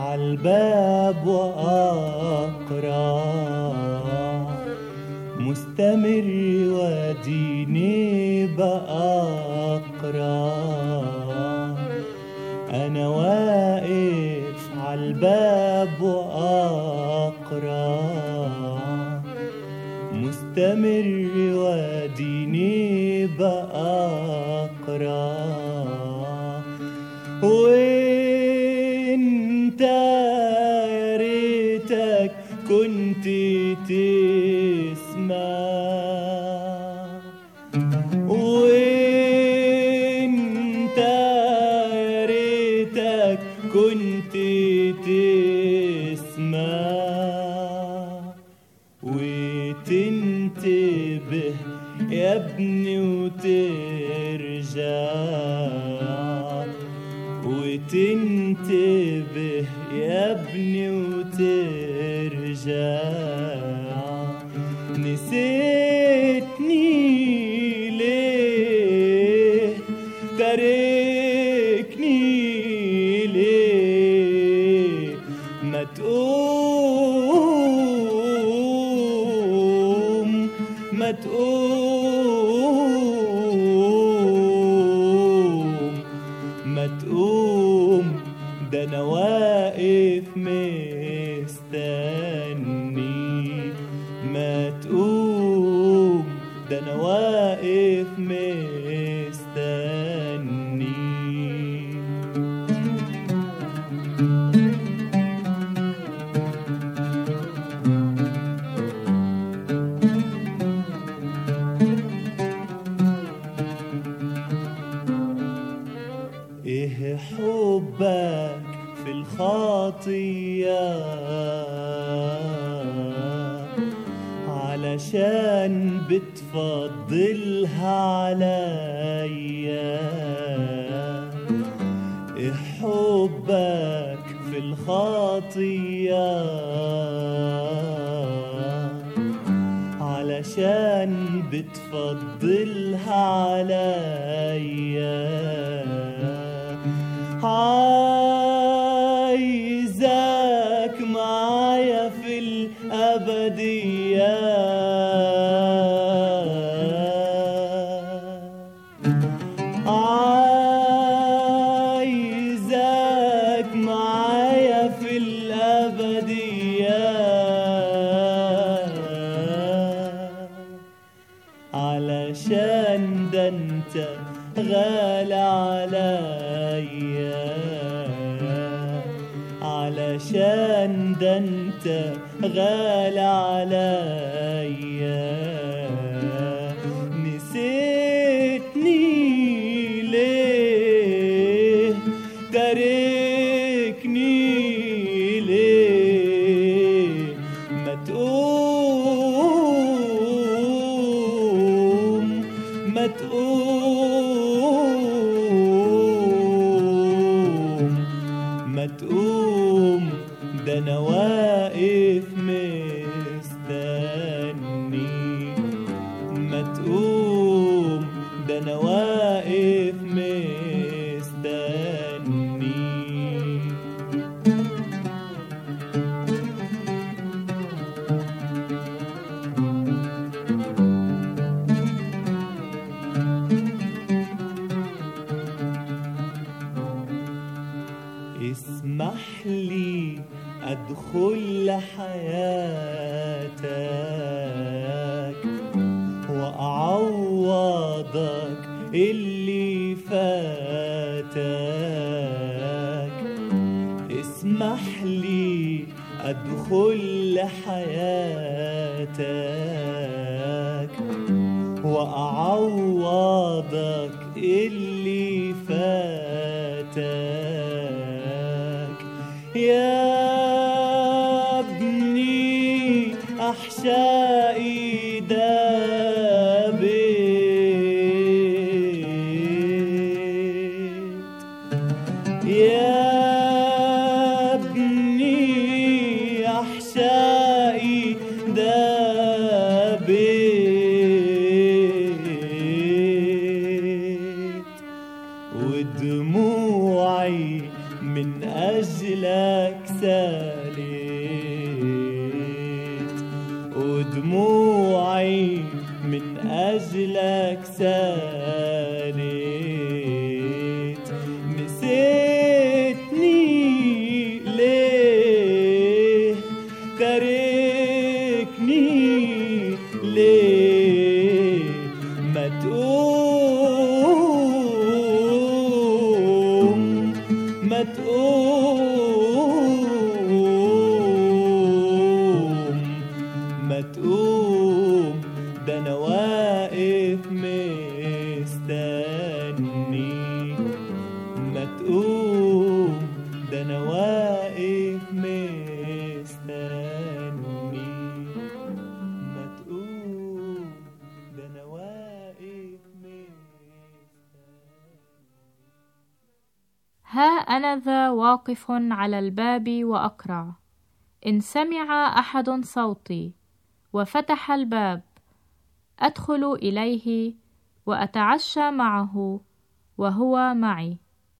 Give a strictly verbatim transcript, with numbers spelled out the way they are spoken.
عالباب وأقرع، مستمر وديني بأقرع. أنا واقف عالباب وأقرع، مستمر وديني بأقرع. وانت يا ريتك كنت تسمع، وانت يا ريتك كنت تسمع، وتنتبه يا ابني وترجع، وتنتبه يا ابني وترجع. نسيتني ليه؟ تاركني ليه؟ ما تقوم ما تقوم ما تقوم، ده أنا واقف مستني. ما تقوم، ده أنا واقف مستني. إيه حبك في الخطية علشان بتفضلها عليا؟ إيه حبك في الخطية علشان بتفضلها عليا؟ عايزك معايا في الأبدية، عايزك معايا في الأبدية، علشان ده انت غالي عليا، علشان ده انت غالي عليا. نسيتني ليه؟ تاركني ليه؟ ما تقوم ما تقوم ما تقوم، ده أنا واقف مستني. ما تقوم، ده أنا واقف مستني. اسمح لي أدخل لحياتك وأعوضك اللي فاتك. اسمح لي أدخل لحياتك وأعوضك اللي فاتك. يا ابني أحشائي دابت، يا ابني أحشائي دابت، ودموعي من أجلك سالت، ودموعي من أجلك سالت. نسيتني ليه؟ تاركني ليه؟ ما تقوم ما تقوم ما تقوم، ده أنا واقف مستني. ما تقوم، ده أنا واقف مستني. ما تقوم، ده أنا واقف مستني. ها أنا ذا واقف على الباب وأقرع، إن سمع أحد صوتي وفتح الباب، أدخل إليه وأتعشى معه وهو معي.